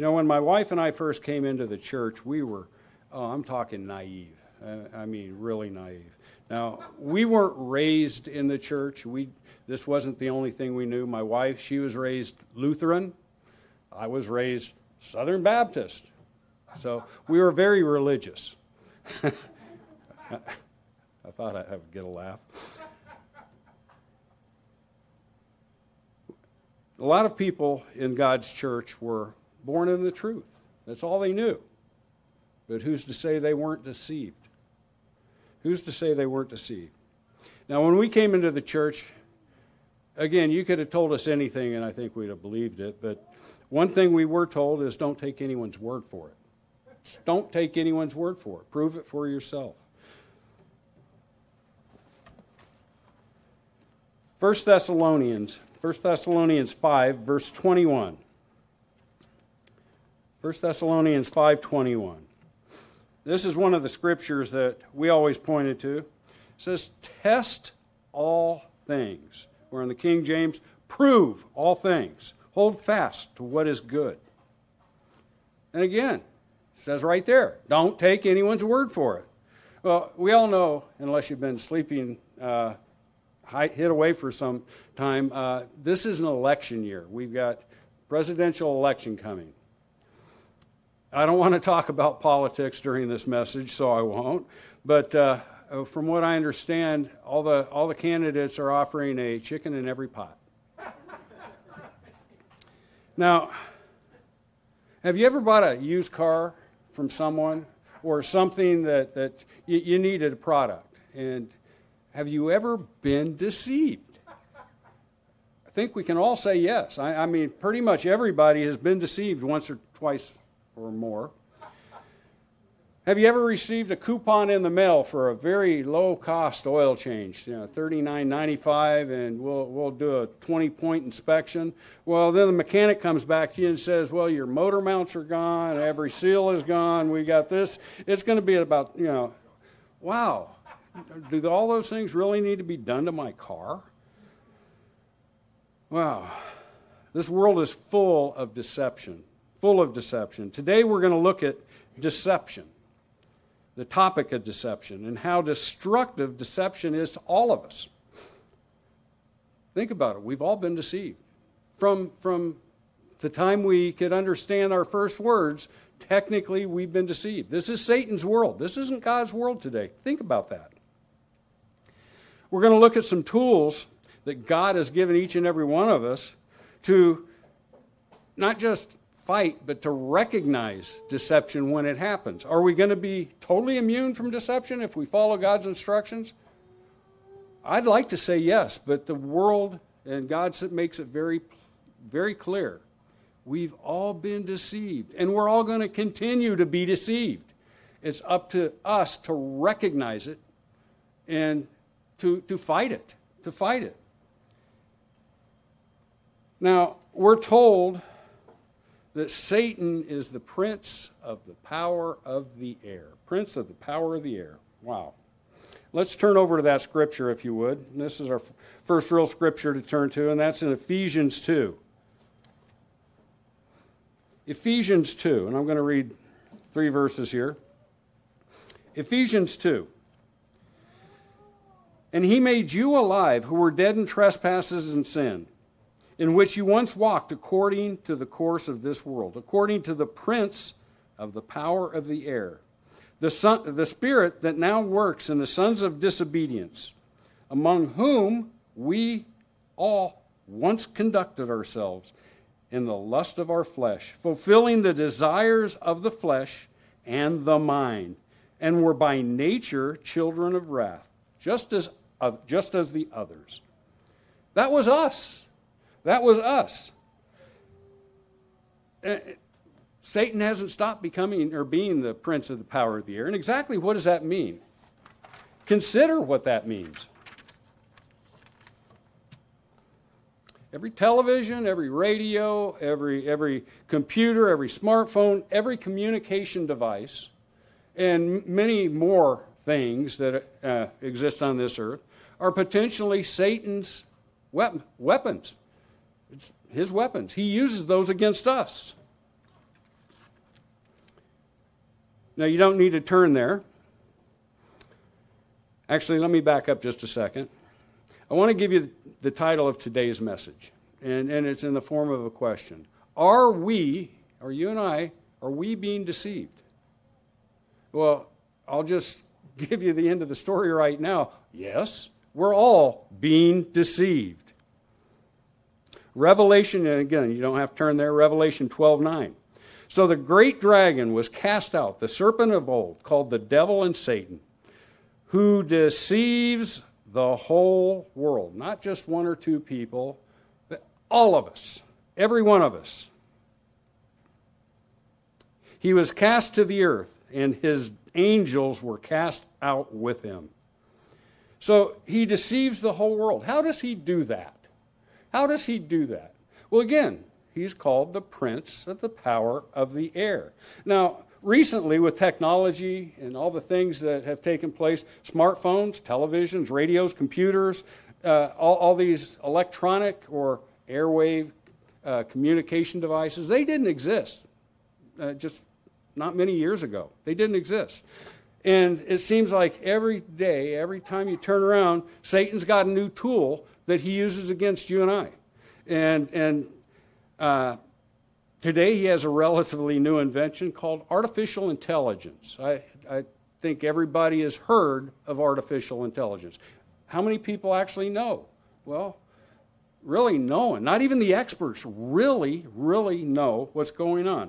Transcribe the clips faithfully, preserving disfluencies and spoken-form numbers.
You know, when my wife and I first came into the church, we were, oh, I'm talking naive. Uh, I mean, really naive. Now, we weren't raised in the church. We This wasn't the only thing we knew. My wife, she was raised Lutheran. I was raised Southern Baptist. So we were very religious. I thought I would get a laugh. A lot of people in God's church were born in the truth. That's all they knew. But who's to say they weren't deceived? Who's to say they weren't deceived? Now, when we came into the church, again, you could have told us anything, and I think we'd have believed it. But one thing we were told is don't take anyone's word for it. Just don't take anyone's word for it. Prove it for yourself. First Thessalonians, First Thessalonians five, verse twenty-one. First Thessalonians five twenty-one. This is one of the scriptures that we always pointed to. It says, test all things. Or in the King James, prove all things. Hold fast to what is good. And again, it says right there, don't take anyone's word for it. Well, we all know, unless you've been sleeping, uh, hid away for some time, uh, this is an election year. We've got presidential election coming. I don't want to talk about politics during this message, so I won't. But uh, from what I understand, all the all the candidates are offering a chicken in every pot. Now, have you ever bought a used car from someone or something that, that you, you needed a product? And have you ever been deceived? I think we can all say yes. I, I mean, pretty much everybody has been deceived once or twice or more. Have you ever received a coupon in the mail for a very low-cost oil change, you know, thirty-nine ninety-five, and we'll we'll do a twenty-point inspection? Well, then the mechanic comes back to you and says, well, your motor mounts are gone, every seal is gone, we got this. It's going to be about, you know, wow, do all those things really need to be done to my car? Wow, this world is full of deception. Full of deception. Today we're going to look at deception, the topic of deception, and how destructive deception is to all of us. Think about it. We've all been deceived. From, from the time we could understand our first words, technically we've been deceived. This is Satan's world. This isn't God's world today. Think about that. We're going to look at some tools that God has given each and every one of us to not just fight, but to recognize deception when it happens. Are we going to be totally immune from deception if we follow God's instructions? I'd like to say yes, but the world and God makes it very, very clear. We've all been deceived, and we're all going to continue to be deceived. It's up to us to recognize it and to, to fight it, to fight it. Now, we're told that Satan is the prince of the power of the air. Prince of the power of the air. Wow. Let's turn over to that scripture, if you would. And this is our first real scripture to turn to, and that's in Ephesians two. Ephesians two, and I'm going to read three verses here. Ephesians two. And he made you alive who were dead in trespasses and sin, in which you once walked according to the course of this world, according to the prince of the power of the air, the, son, the spirit that now works in the sons of disobedience, among whom we all once conducted ourselves in the lust of our flesh, fulfilling the desires of the flesh and the mind, and were by nature children of wrath, just as, uh, just as the others. That was us. That was us. Satan hasn't stopped becoming or being the prince of the power of the air. And exactly what does that mean? Consider what that means. Every television, every radio, every, every computer, every smartphone, every communication device, and many more things that uh, exist on this earth are potentially Satan's weapons. It's his weapons. He uses those against us. Now, you don't need to turn there. Actually, let me back up just a second. I want to give you the title of today's message, and, and it's in the form of a question. Are we, are you and I, are we being deceived? Well, I'll just give you the end of the story right now. Yes, we're all being deceived. Revelation, and again, you don't have to turn there, Revelation twelve nine. So the great dragon was cast out, the serpent of old, called the devil and Satan, who deceives the whole world. Not just one or two people, but all of us, every one of us. He was cast to the earth, and his angels were cast out with him. So he deceives the whole world. How does he do that? How does he do that? Well, again, he's called the prince of the power of the air. Now, recently with technology and all the things that have taken place, smartphones, televisions, radios, computers, uh, all, all these electronic or airwave uh, communication devices, they didn't exist uh, just not many years ago. They didn't exist. And it seems like every day, every time you turn around, Satan's got a new tool that he uses against you and I. And, and uh, today he has a relatively new invention called artificial intelligence. I, I think everybody has heard of artificial intelligence. How many people actually know? Well, really no one. Not even the experts really, really know what's going on.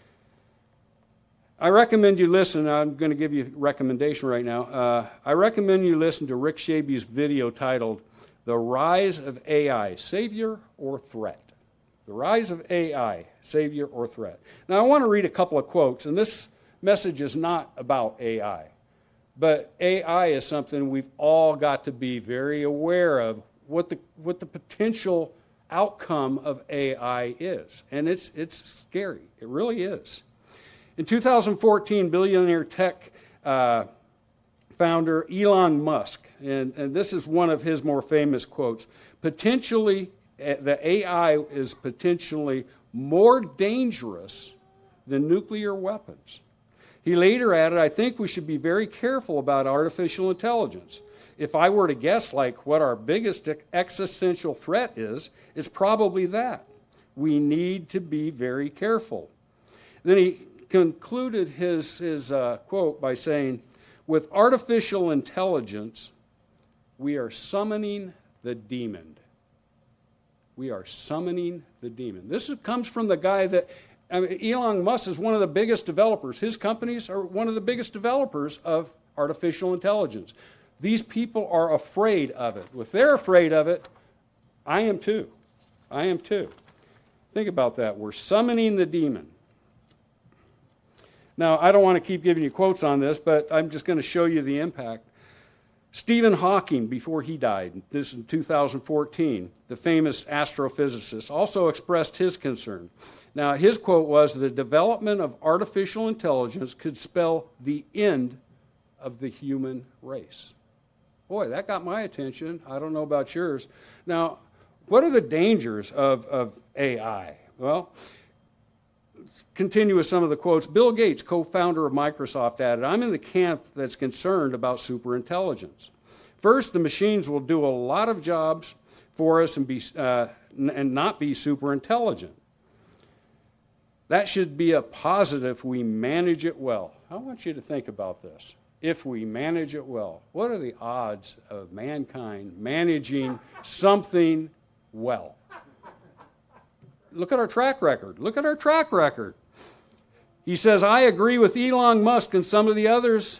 I recommend you listen. I'm going to give you a recommendation right now. Uh, I recommend you listen to Rick Shaby's video titled The Rise of A I, Savior or Threat. The Rise of A I, Savior or Threat. Now, I want to read a couple of quotes, and this message is not about A I. But A I is something we've all got to be very aware of, what the, what the potential outcome of A I is. And it's, it's scary. It really is. In two thousand fourteen, billionaire tech uh, founder Elon Musk, and, and this is one of his more famous quotes, potentially, the A I is potentially more dangerous than nuclear weapons. He later added, I think we should be very careful about artificial intelligence. If I were to guess like what our biggest existential threat is, it's probably that. We need to be very careful. Then he concluded his, his uh, quote by saying, with artificial intelligence, we are summoning the demon. We are summoning the demon. This is, comes from the guy that, I mean, Elon Musk is one of the biggest developers. His companies are one of the biggest developers of artificial intelligence. These people are afraid of it. If they're afraid of it, I am too. I am too. Think about that. We're summoning the demon. Now, I don't want to keep giving you quotes on this, but I'm just going to show you the impact. Stephen Hawking, before he died, this in two thousand fourteen, the famous astrophysicist, also expressed his concern. Now, his quote was, the development of artificial intelligence could spell the end of the human race. Boy, that got my attention. I don't know about yours. Now, what are the dangers of, of A I? Well, let's continue with some of the quotes. Bill Gates, co-founder of Microsoft, added, I'm in the camp that's concerned about superintelligence. First, the machines will do a lot of jobs for us and, be, uh, and not be superintelligent. That should be a positive if we manage it well. I want you to think about this. If we manage it well, what are the odds of mankind managing something well? Look at our track record. Look at our track record. He says, I agree with Elon Musk and some of the others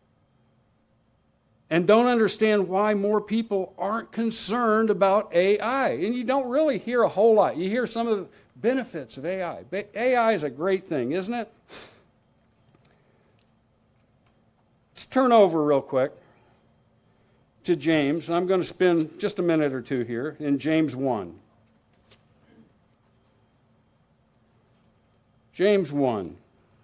and don't understand why more people aren't concerned about A I. And you don't really hear a whole lot. You hear some of the benefits of A I. A I is a great thing, isn't it? Let's turn over real quick to James. I'm going to spend just a minute or two here in James one. James one.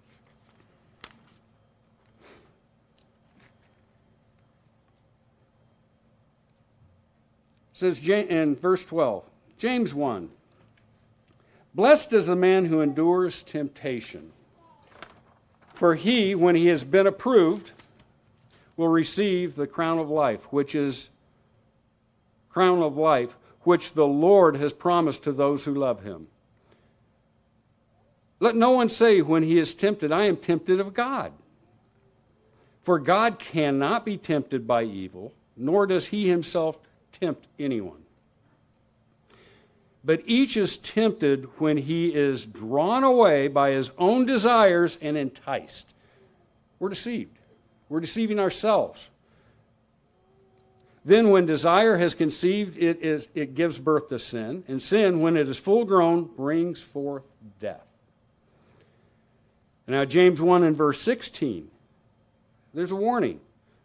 It says in verse twelve, James one, blessed is the man who endures temptation. For he, when he has been approved, will receive the crown of life, which is crown of life, which the Lord has promised to those who love him. Let no one say when he is tempted, I am tempted of God. For God cannot be tempted by evil, nor does he himself tempt anyone. But each is tempted when he is drawn away by his own desires and enticed. We're deceived. We're deceiving ourselves. Then when desire has conceived, it, is, it gives birth to sin. And sin, when it is full grown, brings forth death. Now James one and verse sixteen, there's a warning.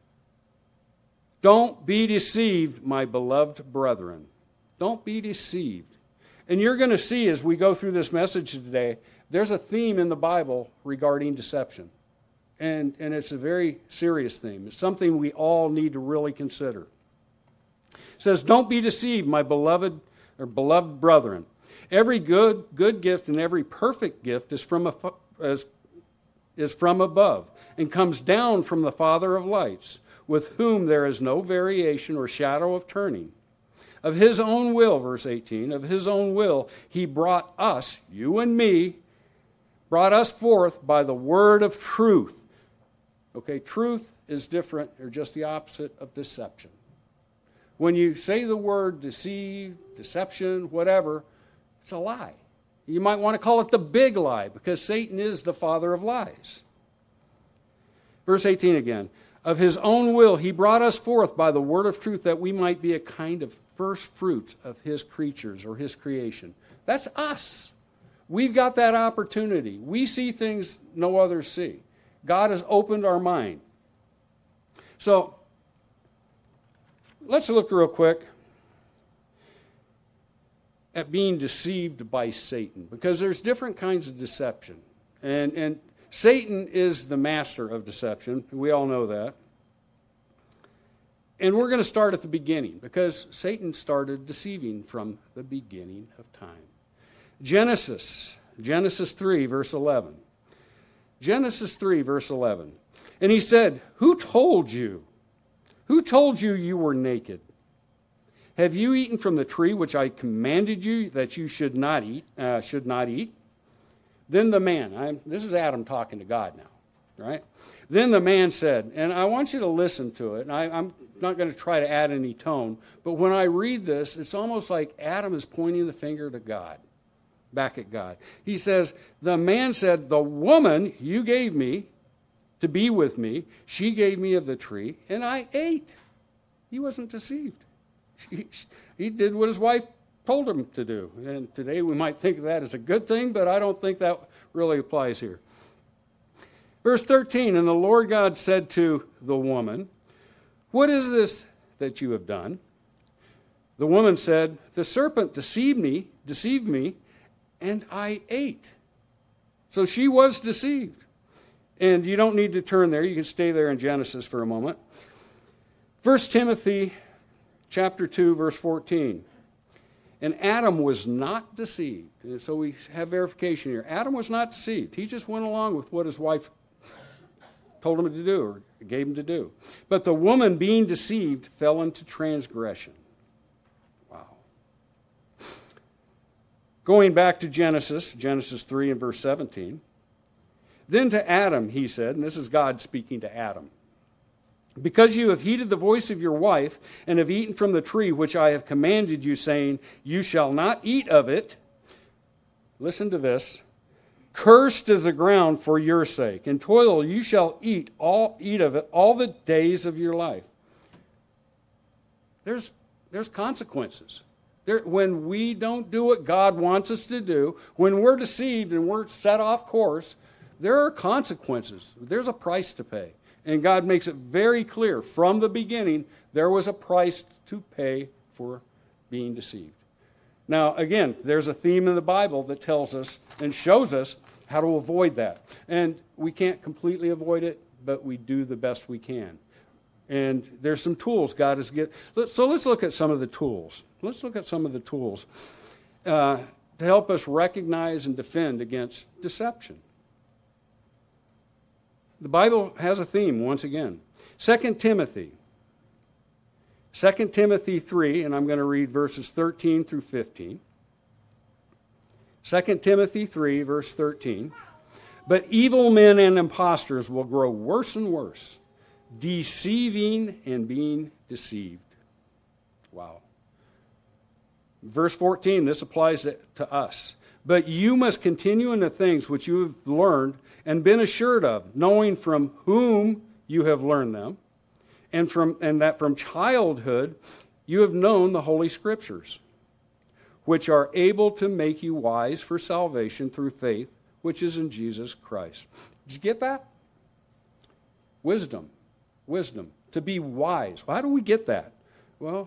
Don't be deceived, my beloved brethren. Don't be deceived. And you're going to see as we go through this message today, there's a theme in the Bible regarding deception. And, and it's a very serious theme. It's something we all need to really consider. It says, don't be deceived, my beloved or beloved brethren. Every good good gift and every perfect gift is from a, is, is from above and comes down from the Father of lights, with whom there is no variation or shadow of turning. Of his own will, verse eighteen, of his own will, he brought us, you and me, brought us forth by the word of truth. Okay, truth is different, or just the opposite of deception. When you say the word deceive, deception, whatever, it's a lie. You might want to call it the big lie, because Satan is the father of lies. Verse eighteen again. Of his own will, he brought us forth by the word of truth, that we might be a kind of first fruits of his creatures or his creation. That's us. We've got that opportunity. We see things no others see. God has opened our mind. So, let's look real quick at being deceived by Satan, because there's different kinds of deception. And, and Satan is the master of deception. We all know that. And we're going to start at the beginning, because Satan started deceiving from the beginning of time. Genesis, Genesis three, verse eleven. Genesis three, verse eleven. And he said, who told you? Who told you you were naked? Have you eaten from the tree which I commanded you that you should not eat? Uh, should not eat? Then the man, I'm, this is Adam talking to God now, right? Then the man said, and I want you to listen to it, and I, I'm not going to try to add any tone, but when I read this, it's almost like Adam is pointing the finger to God, back at God. He says, the man said, the woman you gave me to be with me, she gave me of the tree, and I ate. He wasn't deceived. He, he did what his wife told him to do. And today we might think of that as a good thing, but I don't think that really applies here. Verse thirteen, and the Lord God said to the woman, what is this that you have done? The woman said, the serpent deceived me, deceived me, and I ate. So she was deceived. And you don't need to turn there. You can stay there in Genesis for a moment. First Timothy chapter two, verse fourteen. And Adam was not deceived. And so we have verification here. Adam was not deceived. He just went along with what his wife told him to do or gave him to do. But the woman, being deceived, fell into transgression. Wow. Going back to Genesis, Genesis three and verse seventeen. Then to Adam he said, and this is God speaking to Adam, because you have heeded the voice of your wife and have eaten from the tree which I have commanded you, saying, you shall not eat of it. Listen to this. Cursed is the ground for your sake. In toil you shall eat all eat of it all the days of your life. There's, there's consequences. There, when we don't do what God wants us to do, when we're deceived and we're set off course, there are consequences. There's a price to pay. And God makes it very clear from the beginning there was a price to pay for being deceived. Now, again, there's a theme in the Bible that tells us and shows us how to avoid that. And we can't completely avoid it, but we do the best we can. And there's some tools God has given. So let's look at some of the tools. Let's look at some of the tools uh, to help us recognize and defend against deception. the Bible has a theme once again. Second Timothy. Second Timothy three, and I'm going to read verses thirteen through fifteen. Second Timothy three, verse thirteen. But evil men and impostors will grow worse and worse, deceiving and being deceived. Wow. Verse fourteen, this applies to, to us. But you must continue in the things which you have learned and been assured of, knowing from whom you have learned them, and from and that from childhood you have known the Holy Scriptures, which are able to make you wise for salvation through faith, which is in Jesus Christ. Did you get that? Wisdom. Wisdom. To be wise. How do we get that? Well,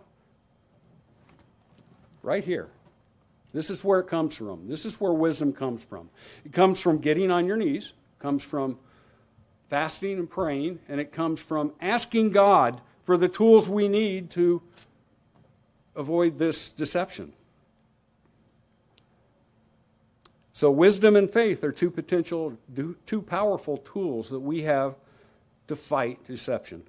right here. This is where it comes from. This is where wisdom comes from. It comes from getting on your knees. It comes from fasting and praying. And it comes from asking God for the tools we need to avoid this deception. So wisdom and faith are two potential, two powerful tools that we have to fight deception.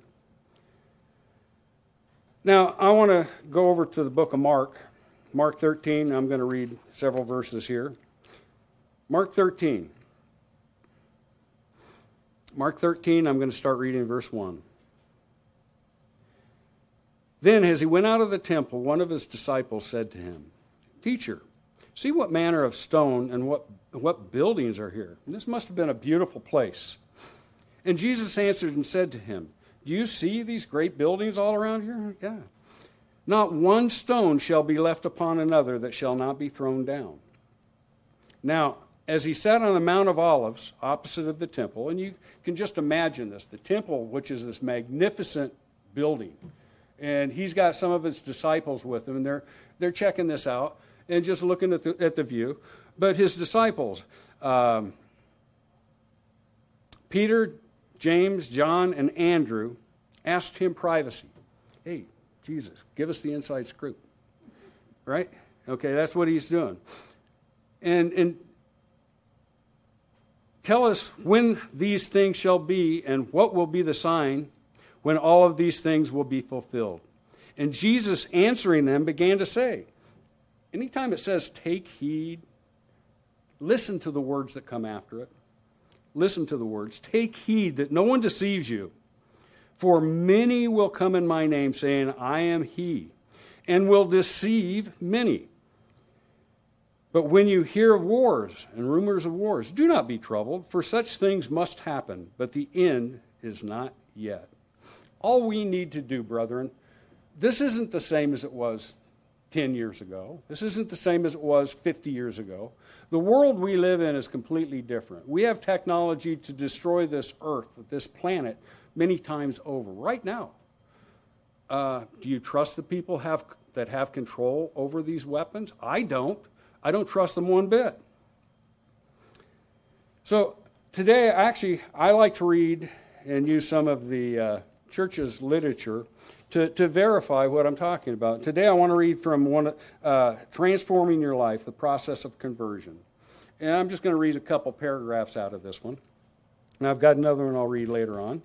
Now, I want to go over to the book of Mark. Mark thirteen, I'm going to read several verses here. Mark thirteen. Mark thirteen, I'm going to start reading verse one. Then, as he went out of the temple, one of his disciples said to him, Teacher, see what manner of stone and what, what buildings are here. And this must have been a beautiful place. And Jesus answered and said to him, Do you see these great buildings all around here? Yeah. Not one stone shall be left upon another that shall not be thrown down. Now, as he sat on the Mount of Olives, opposite of the temple, and you can just imagine this, the temple, which is this magnificent building, and he's got some of his disciples with him, and they're, they're checking this out and just looking at the, at the view. But his disciples, um, Peter, James, John, and Andrew, asked him privacy. Hey, Jesus, give us the inside scoop. Right? Okay, that's what he's doing. And, and tell us when these things shall be and what will be the sign when all of these things will be fulfilled. And Jesus, answering them, began to say, anytime it says take heed, listen to the words that come after it. Listen to the words. Take heed that no one deceives you. For many will come in my name, saying, I am he, and will deceive many. But when you hear of wars and rumors of wars, do not be troubled, for such things must happen, but the end is not yet. All we need to do, brethren, this isn't the same as it was ten years ago. This isn't the same as it was fifty years ago. The world we live in is completely different. We have technology to destroy this earth, this planet, many times over. Right now, uh, do you trust the people have, that have control over these weapons? I don't. I don't trust them one bit. So today, actually, I like to read and use some of the uh, church's literature to, to verify what I'm talking about. Today I want to read from one, uh, Transforming Your Life, the Process of Conversion. And I'm just going to read a couple paragraphs out of this one. And I've got another one I'll read later on.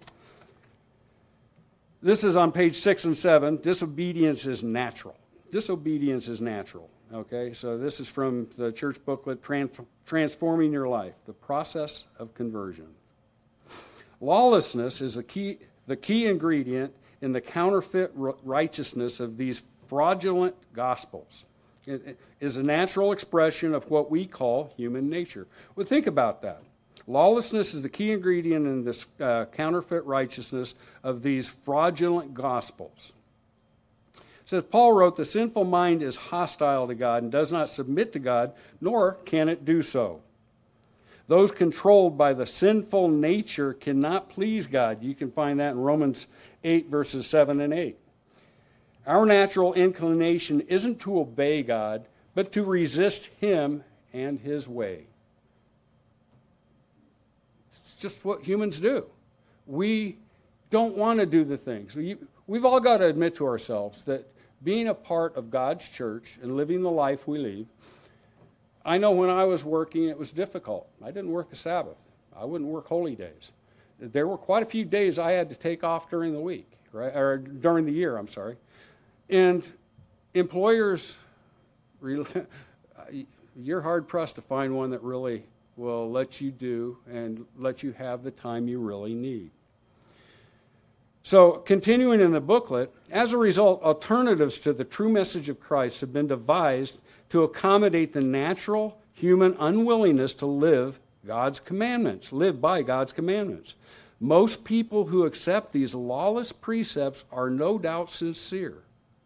This is on page six and seven. Disobedience is natural. Disobedience is natural. Okay, so this is from the church booklet, Transforming Your Life, the Process of Conversion. Lawlessness is the key, the key ingredient in the counterfeit righteousness of these fraudulent gospels. It is a natural expression of what we call human nature. Well, think about that. Lawlessness is the key ingredient in this uh, counterfeit righteousness of these fraudulent gospels. It says, Paul wrote, the sinful mind is hostile to God and does not submit to God, nor can it do so. Those controlled by the sinful nature cannot please God. You can find that in Romans eight, verses seven and eight. Our natural inclination isn't to obey God, but to resist him and his way. It's just what humans do. We don't want to do the things. We, we've all got to admit to ourselves that being a part of God's church and living the life we lead, I know when I was working, it was difficult. I didn't work the Sabbath. I wouldn't work holy days. there were quite a few days I had to take off during the week, right? Or during the year, I'm sorry. And employers, you're hard-pressed to find one that really will let you do and let you have the time you really need. So, continuing in the booklet, as a result, alternatives to the true message of Christ have been devised to accommodate the natural human unwillingness to live God's commandments, live by God's commandments. Most people who accept these lawless precepts are no doubt sincere.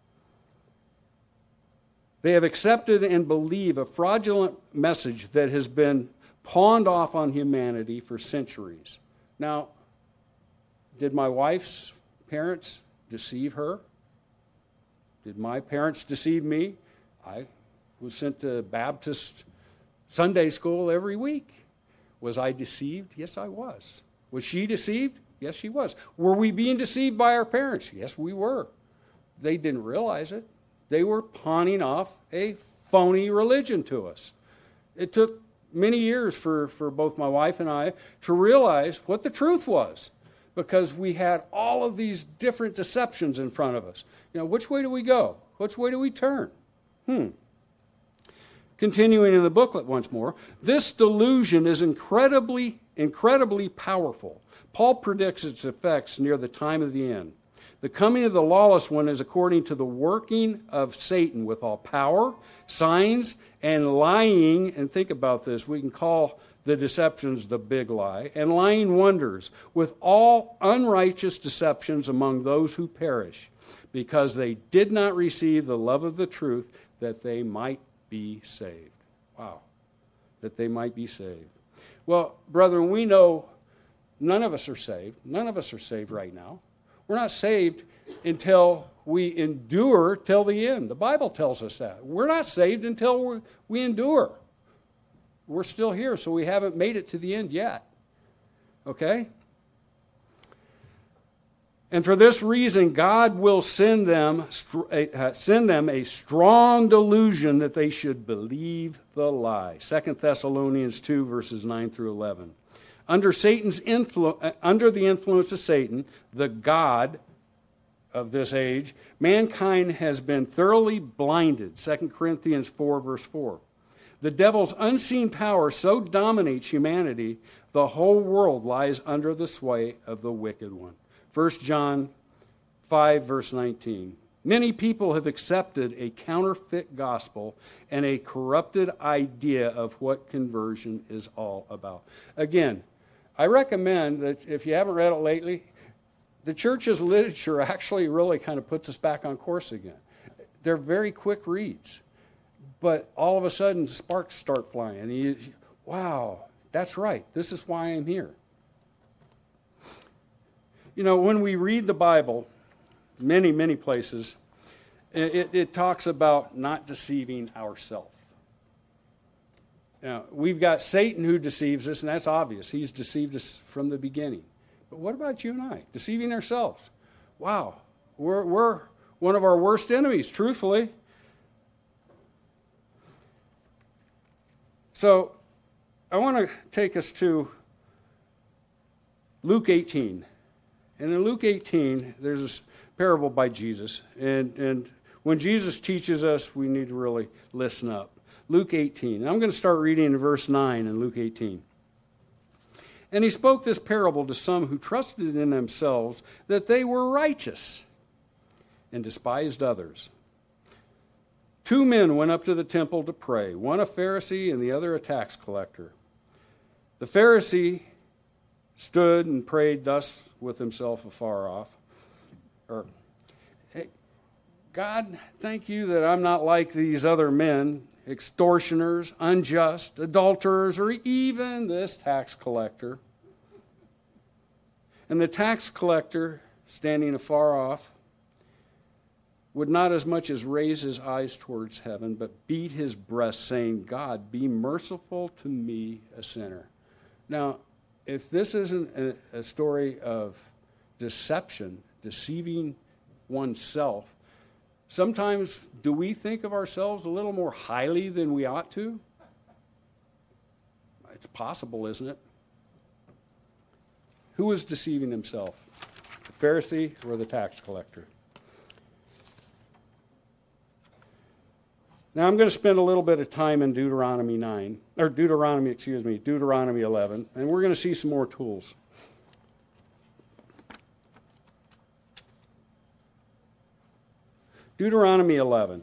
They have accepted and believe a fraudulent message that has been pawned off on humanity for centuries. Now, did my wife's parents deceive her? Did my parents deceive me? I was sent to Baptist Sunday school every week. Was I deceived? Yes, I was. Was she deceived? Yes, she was. Were we being deceived by our parents? Yes, we were. They didn't realize it. They were pawning off a phony religion to us. It took many years for, for both my wife and I to realize what the truth was, because we had all of these different deceptions in front of us. You know, which way do we go? Which way do we turn? Hmm. Continuing in the booklet once more, this delusion is incredibly, incredibly powerful. Paul predicts its effects near the time of the end. The coming of the lawless one is according to the working of Satan with all power, signs, and lying. And think about this. We can call the deceptions the big lie. And lying wonders with all unrighteous deceptions among those who perish, because they did not receive the love of the truth that they might be saved. Wow. That they might be saved. Well, brethren, we know none of us are saved. None of us are saved right now. We're not saved until we endure till the end. The Bible tells us that. We're not saved until we we endure. We're still here, so we haven't made it to the end yet. Okay? And for this reason, God will send them, send them a strong delusion that they should believe the lie. Second Thessalonians two, verses nine through eleven. Under Satan's influ- under the influence of Satan, the god of this age, mankind has been thoroughly blinded. Second Corinthians four, verse four. The devil's unseen power so dominates humanity, the whole world lies under the sway of the wicked one. First John five, verse nineteen. Many people have accepted a counterfeit gospel and a corrupted idea of what conversion is all about. Again, I recommend that if you haven't read it lately, the church's literature actually really kind of puts us back on course again. They're very quick reads, but all of a sudden sparks start flying. And you, wow, that's right. This is why I'm here. You know, when we read the Bible, many, many places, it, it talks about not deceiving ourselves. Now, we've got Satan who deceives us, and that's obvious. He's deceived us from the beginning. But what about you and I? Deceiving ourselves. Wow, we're, we're one of our worst enemies, truthfully. So, I want to take us to Luke eighteen. And in Luke eighteen, there's this parable by Jesus. And, and when Jesus teaches us, we need to really listen up. Luke eighteen. And I'm going to start reading in verse nine in Luke eighteen. And he spoke this parable to some who trusted in themselves that they were righteous and despised others. Two men went up to the temple to pray, one a Pharisee and the other a tax collector. The Pharisee stood and prayed thus with himself afar off. Or, hey, God, thank you that I'm not like these other men, extortioners, unjust, adulterers, or even this tax collector. And the tax collector, standing afar off, would not as much as raise his eyes towards heaven, but beat his breast, saying, God, be merciful to me, a sinner. Now, if this isn't a, a story of deception, deceiving oneself, sometimes do we think of ourselves a little more highly than we ought to? It's possible, isn't it? Who was deceiving himself? The Pharisee or the tax collector? Now I'm going to spend a little bit of time in Deuteronomy nine, or Deuteronomy, excuse me, Deuteronomy eleven, and we're going to see some more tools. Deuteronomy eleven.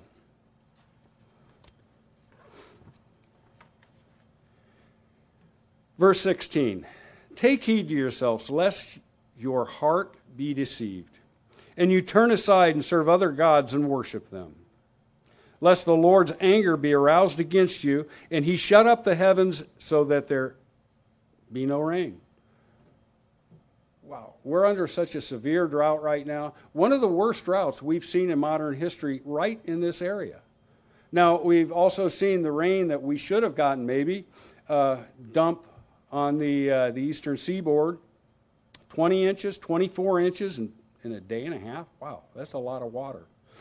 Verse sixteen. Take heed to yourselves, lest your heart be deceived, and you turn aside and serve other gods and worship them. Lest the Lord's anger be aroused against you, and he shut up the heavens so that there be no rain. Wow, we're under such a severe drought right now. One of the worst droughts we've seen in modern history right in this area. Now, we've also seen the rain that we should have gotten maybe uh, dump on the, uh, the eastern seaboard, twenty inches, twenty-four inches in, in a day and a half. Wow, that's a lot of water.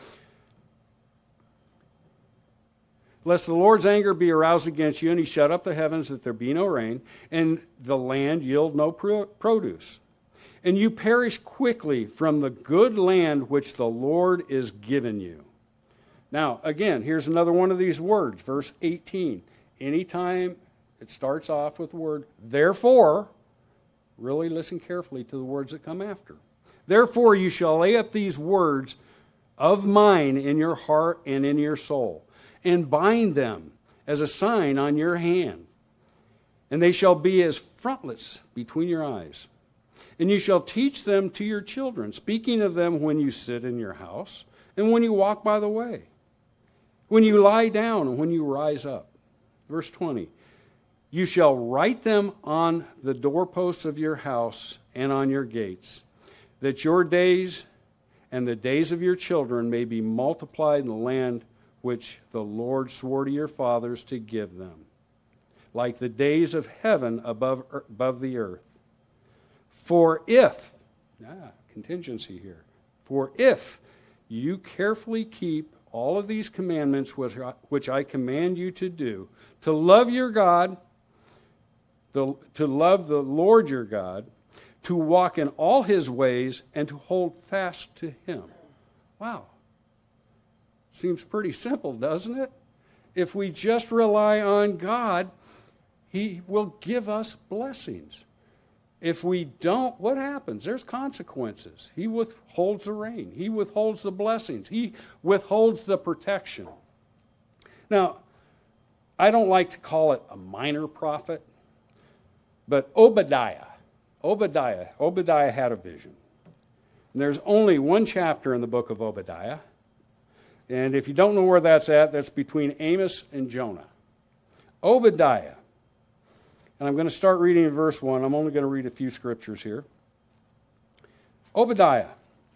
Lest the Lord's anger be aroused against you, and he shut up the heavens that there be no rain, and the land yield no produce. And you perish quickly from the good land which the Lord is giving you. Now, again, here's another one of these words, verse eighteen. Anytime it starts off with the word, therefore, really listen carefully to the words that come after. Therefore, you shall lay up these words of mine in your heart and in your soul, and bind them as a sign on your hand. And they shall be as frontlets between your eyes. And you shall teach them to your children, speaking of them when you sit in your house and when you walk by the way, when you lie down and when you rise up. Verse twenty, you shall write them on the doorposts of your house and on your gates, that your days and the days of your children may be multiplied in the land which the Lord swore to your fathers to give them, like the days of heaven above, above the earth. For if, ah, contingency here, for if you carefully keep all of these commandments which I, which I command you to do, to love your God, the, to love the Lord your God, to walk in all his ways, and to hold fast to him. Wow. Seems pretty simple, doesn't it? If we just rely on God, he will give us blessings. If we don't, what happens? There's consequences. He withholds the rain. He withholds the blessings. He withholds the protection. Now, I don't like to call it a minor prophet, but Obadiah, Obadiah, Obadiah had a vision. And there's only one chapter in the book of Obadiah. And if you don't know where that's at, that's between Amos and Jonah. Obadiah. And I'm going to start reading in verse one. I'm only going to read a few scriptures here. Obadiah.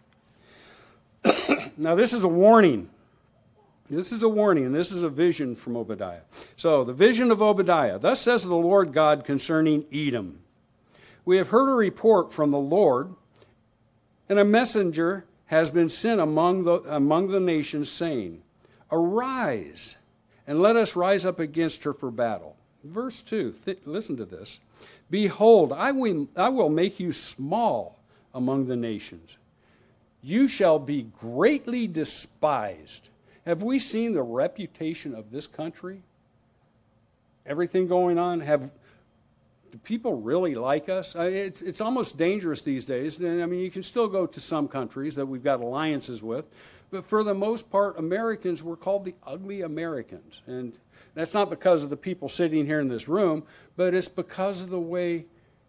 Now, this is a warning. This is a warning, and this is a vision from Obadiah. So, the vision of Obadiah. Thus says the Lord God concerning Edom. We have heard a report from the Lord, and a messenger has been sent among the, among the nations, saying, arise, and let us rise up against her for battle. Verse two, th- listen to this. Behold, I will, I will make you small among the nations. You shall be greatly despised. Have we seen the reputation of this country? Everything going on? Have do people really like us? It's, it's almost dangerous these days. And I mean, you can still go to some countries that we've got alliances with, but for the most part, Americans, we're called the ugly Americans. And that's not because of the people sitting here in this room, but it's because of the way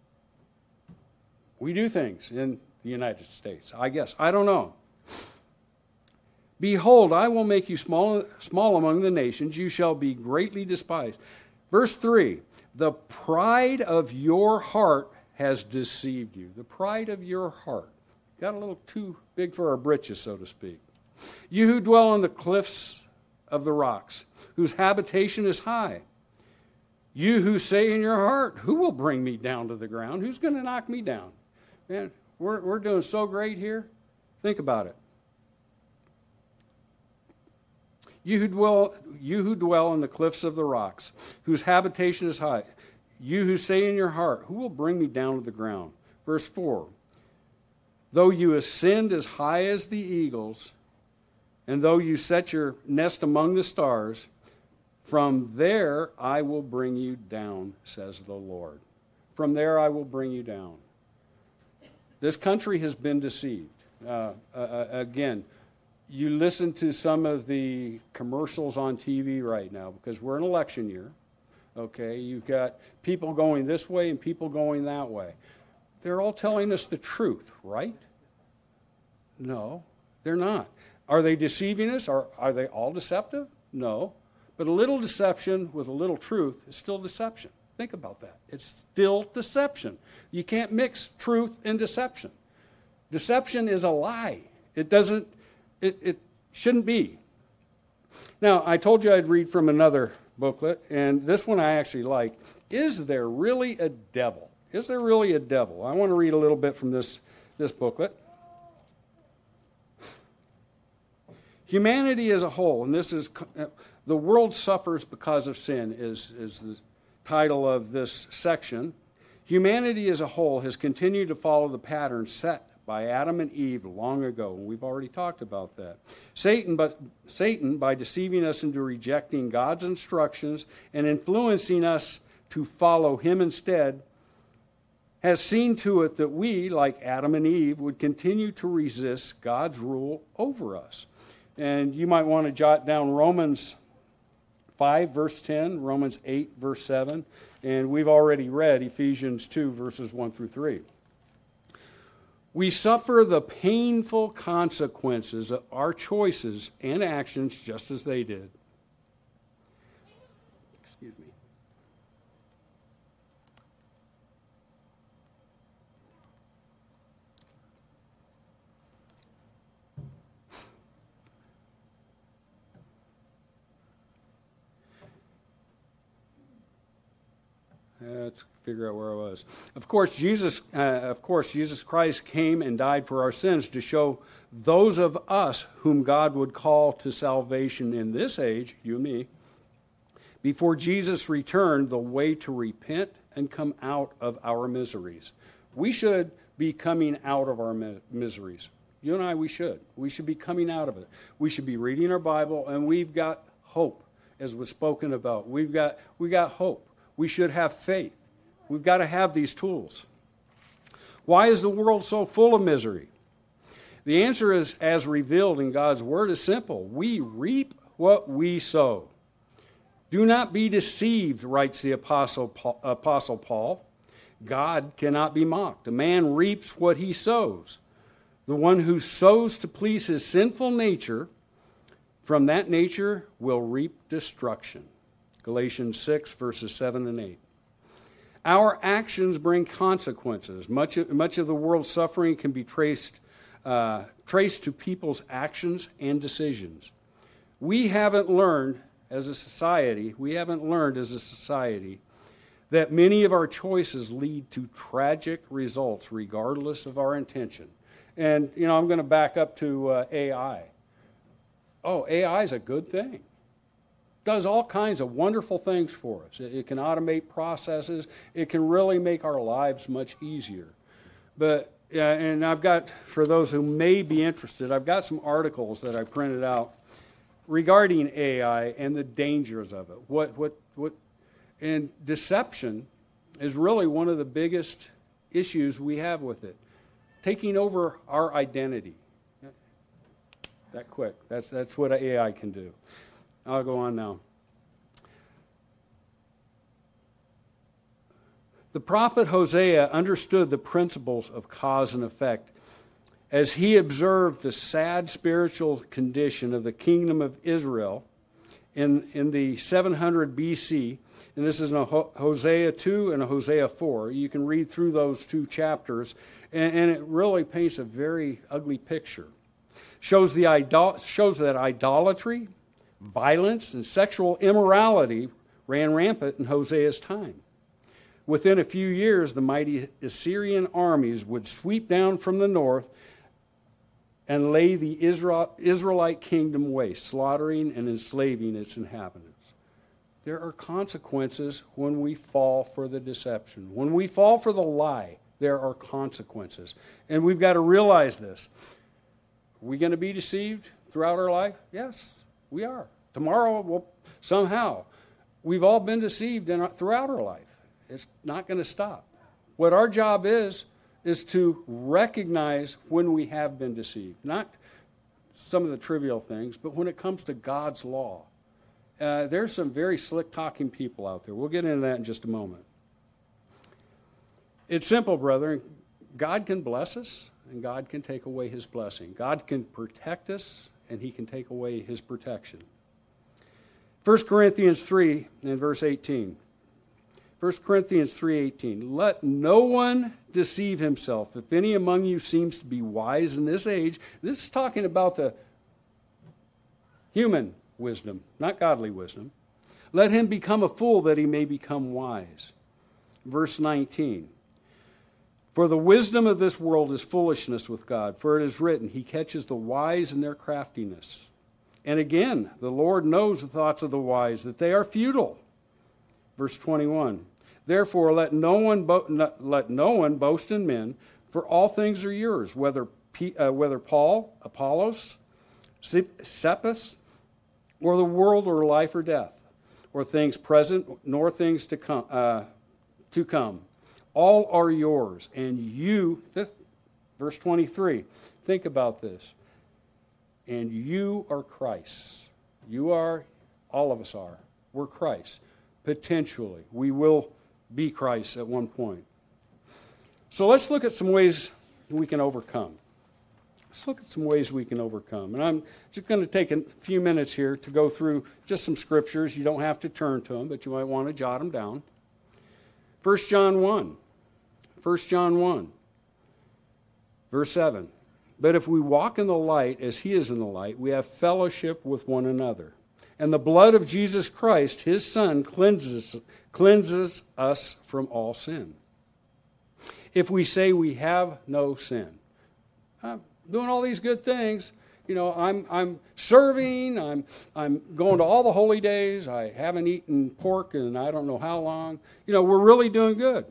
we do things in the United States, I guess. I don't know. Behold, I will make you small, small among the nations. You shall be greatly despised. Verse three, the pride of your heart has deceived you. The pride of your heart. Got a little too big for our britches, so to speak. You who dwell on the cliffs of the rocks, whose habitation is high. You who say in your heart, who will bring me down to the ground? Who's going to knock me down? Man, we're, we're doing so great here. Think about it. You who dwell, you who dwell on the cliffs of the rocks, whose habitation is high. You who say in your heart, who will bring me down to the ground? Verse four, though you ascend as high as the eagles, and though you set your nest among the stars, from there I will bring you down, says the Lord. From there I will bring you down. This country has been deceived. Uh, uh, again, you listen to some of the commercials on T V right now, because we're in election year. Okay, you've got people going this way and people going that way. They're all telling us the truth, right? No, they're not. Are they deceiving us? Are, are they all deceptive? No. But a little deception with a little truth is still deception. Think about that. It's still deception. You can't mix truth and deception. Deception is a lie. It doesn't, it, it shouldn't be. Now, I told you I'd read from another booklet, and this one I actually like. Is there really a devil? Is there really a devil? I want to read a little bit from this, this booklet. Humanity as a whole, and this is, the world suffers because of sin, is, is the title of this section. Humanity as a whole has continued to follow the pattern set by Adam and Eve long ago, and we've already talked about that. Satan, but Satan, by deceiving us into rejecting God's instructions and influencing us to follow him instead, has seen to it that we, like Adam and Eve, would continue to resist God's rule over us. And you might want to jot down Romans five, verse ten, Romans eight, verse seven, and we've already read Ephesians two, verses one through three. We suffer the painful consequences of our choices and actions just as they did. Excuse me. Let's figure out where I was. Of course, Jesus. Uh, of course, Jesus Christ came and died for our sins to show those of us whom God would call to salvation in this age, you and me, before Jesus returned, the way to repent and come out of our miseries. We should be coming out of our mi- miseries. You and I, we should. We should be coming out of it. We should be reading our Bible, and we've got hope, as was spoken about. We've got we got hope. We should have faith. We've got to have these tools. Why is the world so full of misery? The answer is, as revealed in God's Word, is simple. We reap what we sow. Do not be deceived, writes the Apostle Paul. Apostle Paul. God cannot be mocked. A man reaps what he sows. The one who sows to please his sinful nature, from that nature will reap destruction. Galatians six, verses seven and eight. Our actions bring consequences. Much of, much of the world's suffering can be traced, uh, traced to people's actions and decisions. We haven't learned as a society, we haven't learned as a society that many of our choices lead to tragic results regardless of our intention. And, you know, I'm going to back up to uh, A I. Oh, A I is a good thing. Does all kinds of wonderful things for us. It, it can automate processes. It can really make our lives much easier. But, uh, and I've got, for those who may be interested, I've got some articles that I printed out regarding A I and the dangers of it. What, what, what, and deception is really one of the biggest issues we have with it. Taking over our identity. That quick. That's, that's what A I can do. I'll go on now. The prophet Hosea understood the principles of cause and effect as he observed the sad spiritual condition of the kingdom of Israel in, in the seven hundred B C. And this is in Hosea two and Hosea four. You can read through those two chapters, and, and it really paints a very ugly picture. Shows, the idol- shows that idolatry, violence, and sexual immorality ran rampant in Hosea's time. Within a few years, the mighty Assyrian armies would sweep down from the north and lay the Israel, Israelite kingdom waste, slaughtering and enslaving its inhabitants. There are consequences when we fall for the deception, when we fall for the lie there are consequences. And we've got to realize this. Are we going to be deceived throughout our life? Yes, we are. Tomorrow, we'll, somehow, we've all been deceived in our, throughout our life. It's not going to stop. What our job is, is to recognize when we have been deceived. Not some of the trivial things, but when it comes to God's law. Uh, there's some very slick-talking people out there. We'll get into that in just a moment. It's simple, brethren. God can bless us, and God can take away his blessing. God can protect us, and he can take away his protection. First Corinthians three and verse eighteen. First Corinthians three eighteen. Let no one deceive himself. If any among you seems to be wise in this age, this is talking about the human wisdom, not godly wisdom. Let him become a fool that he may become wise. Verse nineteen. For the wisdom of this world is foolishness with God. For it is written, he catches the wise in their craftiness. And again, the Lord knows the thoughts of the wise, that they are futile. Verse twenty-one. Therefore, let no one bo- let no one boast in men, for all things are yours, whether P, uh, whether Paul, Apollos, Cephas, or the world, or life or death, or things present, nor things to come. Uh, to come. All are yours, and you. This, verse twenty-three. Think about this. And you are Christ. You are. All of us are. We're Christ. Potentially, we will be Christ at one point. So let's look at some ways we can overcome. Let's look at some ways we can overcome. And I'm just going to take a few minutes here to go through just some scriptures. You don't have to turn to them, but you might want to jot them down. First John one. First John one. Verse seven. But if we walk in the light as he is in the light, we have fellowship with one another. And the blood of Jesus Christ, his Son, cleanses, cleanses us from all sin. If we say we have no sin, I'm doing all these good things. You know, I'm I'm serving. I'm I'm going to all the holy days. I haven't eaten pork in I don't know how long. You know, we're really doing good.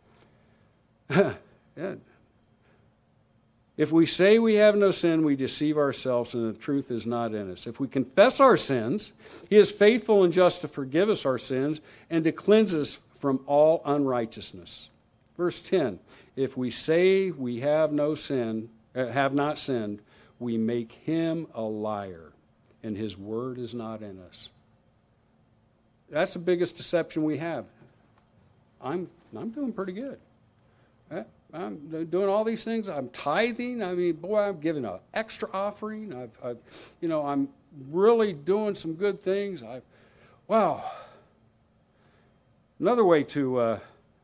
Yeah. If we say we have no sin, we deceive ourselves, and the truth is not in us. If we confess our sins, he is faithful and just to forgive us our sins and to cleanse us from all unrighteousness. Verse ten, if we say we have no sin, uh, have not sinned, we make him a liar, and his word is not in us. That's the biggest deception we have. I'm I'm doing pretty good. I'm doing all these things. I'm tithing. I mean, boy, I'm giving an extra offering. I've, I've, you know, I'm really doing some good things. I, wow. Another way to uh,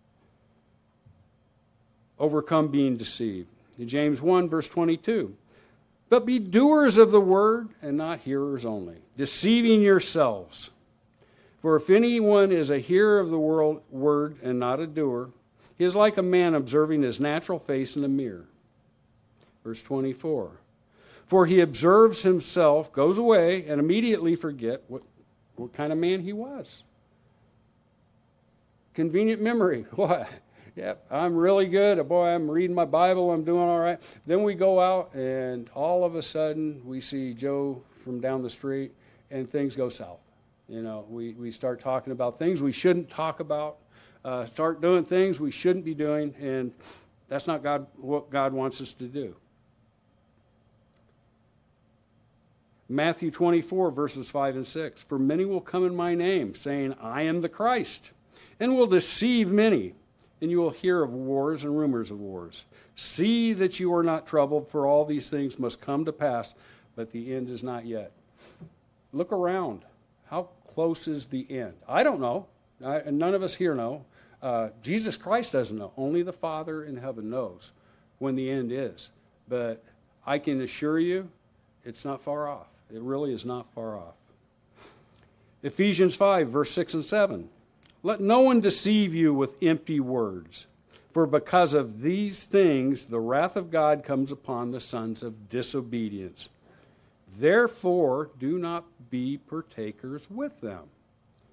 overcome being deceived. In James one, verse twenty-two. But be doers of the word and not hearers only, deceiving yourselves. For if anyone is a hearer of the world, word and not a doer, he is like a man observing his natural face in a mirror. Verse twenty-four. For he observes himself, goes away, and immediately forget what, what kind of man he was. Convenient memory. What? Yep, I'm really good. Boy, I'm reading my Bible. I'm doing all right. Then we go out, and all of a sudden, we see Joe from down the street, and things go south. You know, we, we start talking about things we shouldn't talk about. Uh, start doing things we shouldn't be doing, and that's not God what God wants us to do. Matthew twenty-four, verses five and six. For many will come in my name, saying, I am the Christ, and will deceive many. And you will hear of wars and rumors of wars. See that you are not troubled, for all these things must come to pass, but the end is not yet. Look around. How close is the end? I don't know. I, none of us here know. Uh, Jesus Christ doesn't know. Only the Father in heaven knows when the end is. But I can assure you, it's not far off. It really is not far off. Ephesians five, verse six and seven. Let no one deceive you with empty words, for because of these things the wrath of God comes upon the sons of disobedience. Therefore, do not be partakers with them.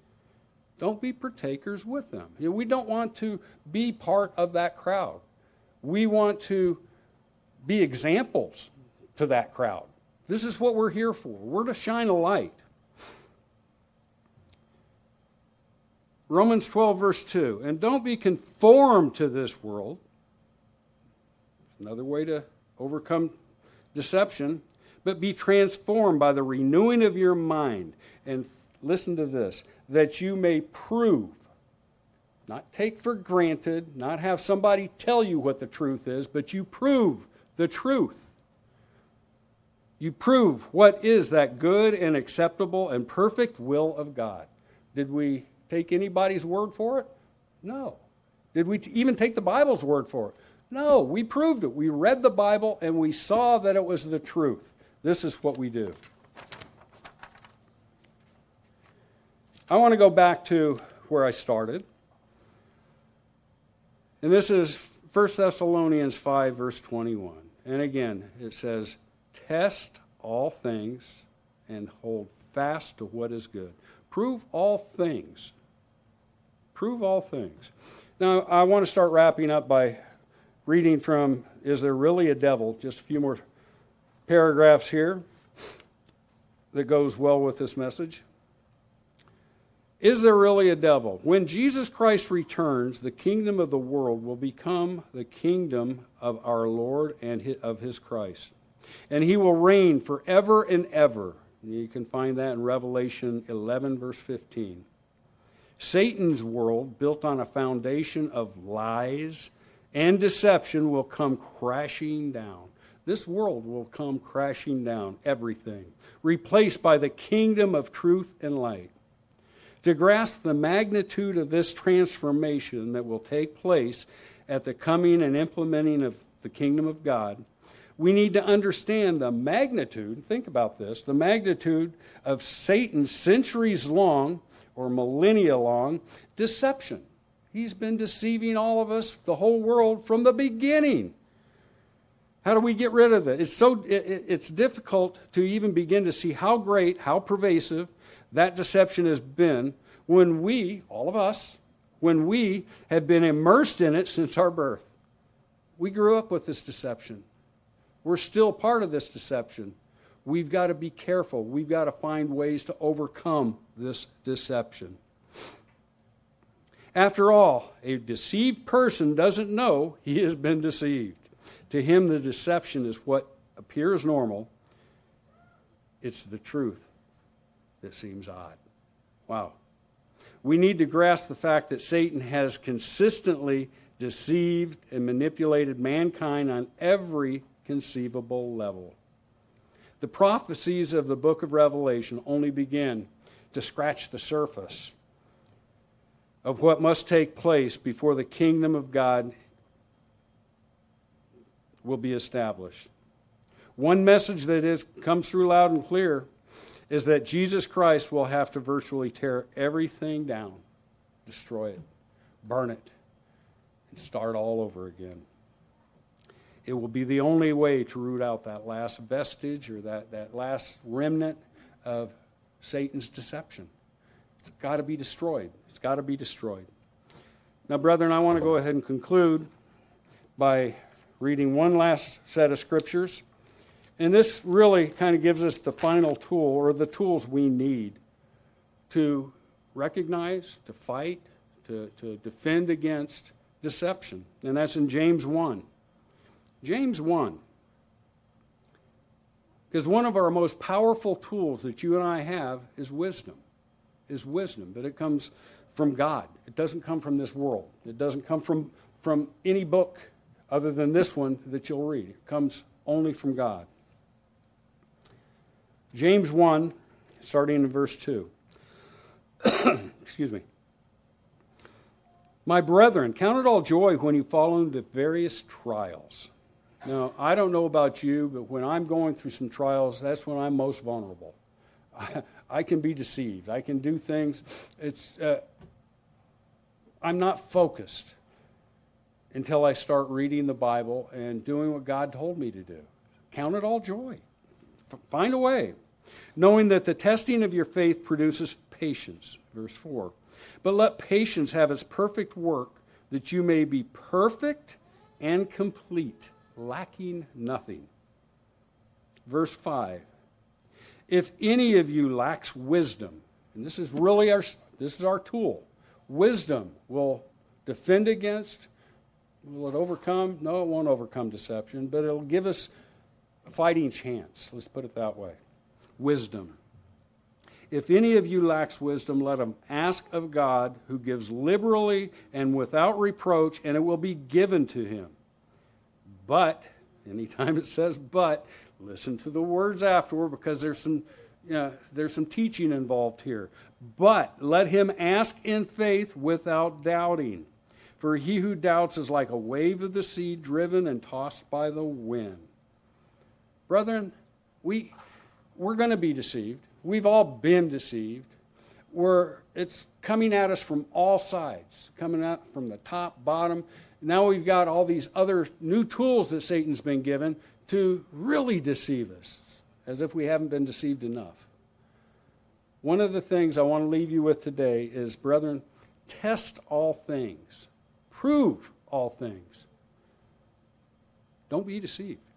Don't be partakers with them. You know, we don't want to be part of that crowd. We want to be examples to that crowd. This is what we're here for. We're to shine a light. Romans twelve, verse two. And don't be conformed to this world. Another way to overcome deception. But be transformed by the renewing of your mind. And listen to this. That you may prove. Not take for granted. Not have somebody tell you what the truth is. But you prove the truth. You prove what is that good and acceptable and perfect will of God. Did we take anybody's word for it? No. Did we even take the Bible's word for it? No. We proved it. We read the Bible and we saw that it was the truth. This is what we do. I want to go back to where I started. And this is First Thessalonians five, verse twenty-one. And again, it says, test all things and hold fast to what is good. Prove all things. Prove all things. Now, I want to start wrapping up by reading from Is There Really a Devil? Just a few more paragraphs here that goes well with this message. Is there really a devil? When Jesus Christ returns, the kingdom of the world will become the kingdom of our Lord and of his Christ. And he will reign forever and ever. And you can find that in Revelation eleven, verse fifteen. Satan's world, built on a foundation of lies and deception, will come crashing down. This world will come crashing down, everything, replaced by the kingdom of truth and light. To grasp the magnitude of this transformation that will take place at the coming and implementing of the kingdom of God, we need to understand the magnitude, think about this, the magnitude of Satan's centuries-long or millennia-long deception. He's been deceiving all of us, the whole world, from the beginning. How do we get rid of it? It's so it, it's difficult to even begin to see how great, how pervasive that deception has been when we, all of us, when we have been immersed in it since our birth. We grew up with this deception. We're still part of this deception. We've got to be careful. We've got to find ways to overcome this deception. After all, a deceived person doesn't know he has been deceived. To him, the deception is what appears normal. It's the truth that seems odd. Wow. We need to grasp the fact that Satan has consistently deceived and manipulated mankind on every conceivable level. The prophecies of the book of Revelation only begin to scratch the surface of what must take place before the kingdom of God will be established. One message that is, comes through loud and clear is that Jesus Christ will have to virtually tear everything down, destroy it, burn it, and start all over again. It will be the only way to root out that last vestige or that, that last remnant of Satan's deception. It's got to be destroyed. It's got to be destroyed. Now, brethren, I want to go ahead and conclude by reading one last set of scriptures. And this really kind of gives us the final tool, or the tools we need to recognize, to fight, to, to defend against deception. And that's in James one. James one. Because one of our most powerful tools that you and I have is wisdom. Is wisdom. But it comes from God. It doesn't come from this world. It doesn't come from, from any book other than this one that you'll read. It comes only from God. James one, starting in verse two. Excuse me. My brethren, count it all joy when you fall into various trials. Now, I don't know about you, but when I'm going through some trials, that's when I'm most vulnerable. I, I can be deceived. I can do things. It's uh, I'm not focused until I start reading the Bible and doing what God told me to do. Count it all joy. F- find a way. Knowing that the testing of your faith produces patience. Verse four. But let patience have its perfect work, that you may be perfect and complete, lacking nothing. Verse five, if any of you lacks wisdom, and this is really our, this is our tool, wisdom will defend against, will it overcome? No, it won't overcome deception, but it'll give us a fighting chance. Let's put it that way. Wisdom. If any of you lacks wisdom, let him ask of God, who gives liberally and without reproach, and it will be given to him. But, anytime it says but, listen to the words afterward, because there's some, you know, there's some teaching involved here. But let him ask in faith without doubting. For he who doubts is like a wave of the sea driven and tossed by the wind. Brethren, we, we're going to be deceived. We've all been deceived. We're, it's coming at us from all sides, coming out from the top, bottom. Now we've got all these other new tools that Satan's been given to really deceive us, as if we haven't been deceived enough. One of the things I want to leave you with today is, brethren, test all things. Prove all things. Don't be deceived.